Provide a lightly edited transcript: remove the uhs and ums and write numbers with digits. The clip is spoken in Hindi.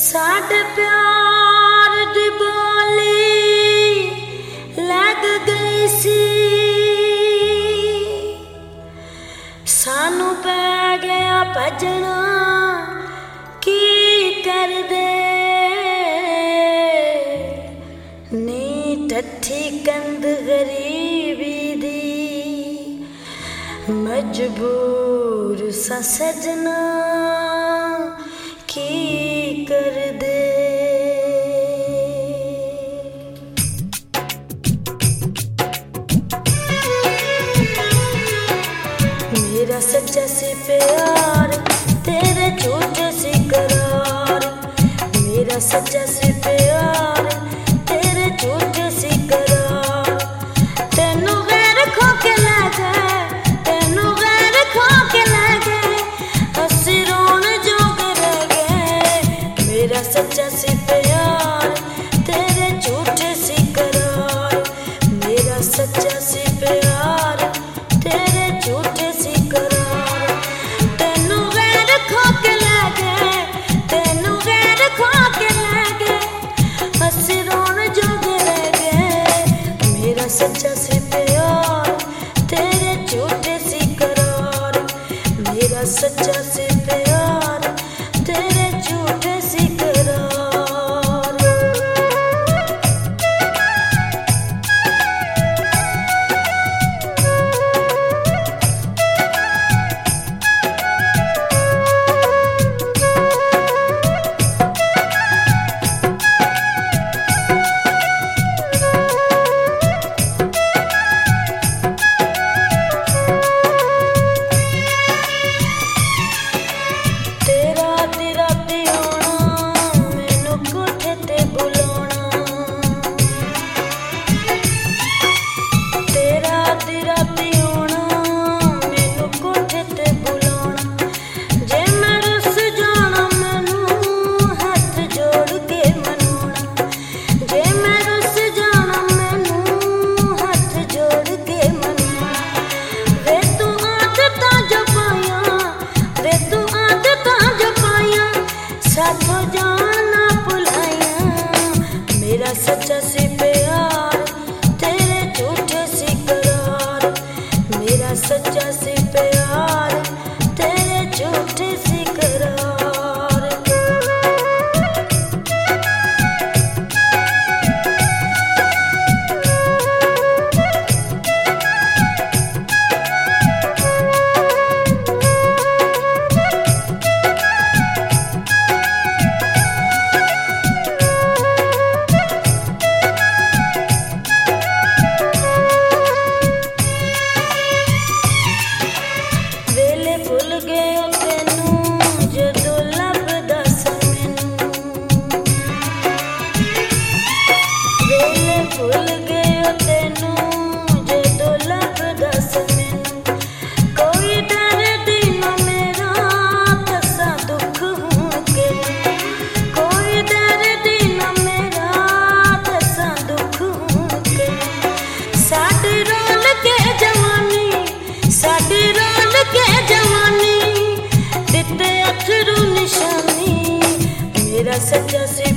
साडे प्यार दी बोली लग गई सी, सानू पै गया भजना की कर दे। नी टठी कंद गरीबी दी मजबूर सा सजना की कर दे। मेरा सच्चा सी प्यार तेरे झूठे सी करार, मेरा सच्चा सी प्यार तेरे झूठे सी करार। तेनू गैर खो के ले गए, तेनू गैर खो के ले गए, हंसी रोन जोग रह गए। मेरा सच्चा सी प्यार तेरे झूठे सी करार, मेरा सच्चा सी प्यार तेरे झूठे सी करार। तेनू गैर खो के ले गए, तेनू गैर खो के ले गए, हंसी रोन जोग रह गए। मेरा सच्चा सी प्यार तेरे झूठे सी करार, मेरा सच्चा सी प्यार तेरे झूठे सी करार। मेरा सच्चा सी प्यार तेरे झूठे सी करार, मेरा सच्चा सी प्यार तेरे झूठे सी करार। मेरा सच्चा सी